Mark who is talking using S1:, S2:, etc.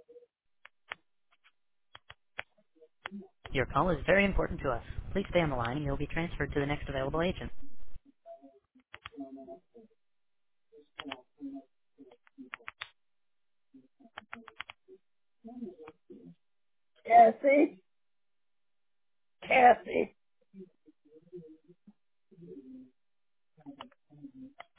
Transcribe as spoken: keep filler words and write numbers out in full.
S1: Your call is very important to us. Please stay on the line and you'll be transferred to the next available agent.
S2: Kathy, Kathy,